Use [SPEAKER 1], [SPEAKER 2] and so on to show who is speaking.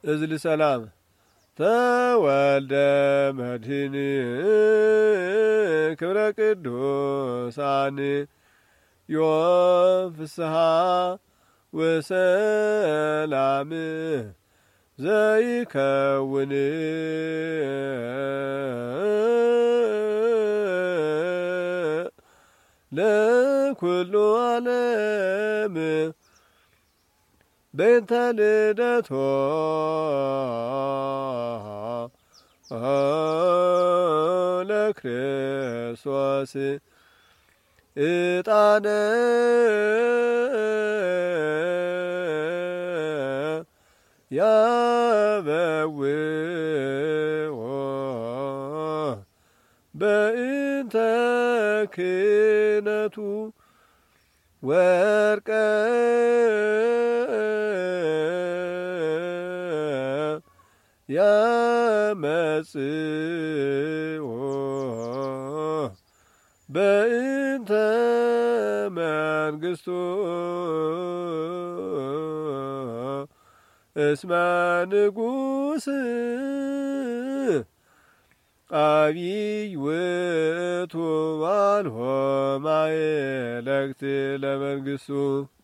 [SPEAKER 1] እዝል ሰላም ተወልደ መድህን ክብረ ቅዱሳን ዮም ፍስሐ ወሰላም ዘይከውን ለኩሉ ዓለም በእንተ ልደቶ ለክርስቶስ ዕጣነ ያበውኦ በእንተ ክህነቱ ወርቀ ያመጽኦ በእንተ መንግሥቱ እስመ ንጉሥ አቢይ ውእቱ ባልሆ ማእለክት ለመንግሥቱ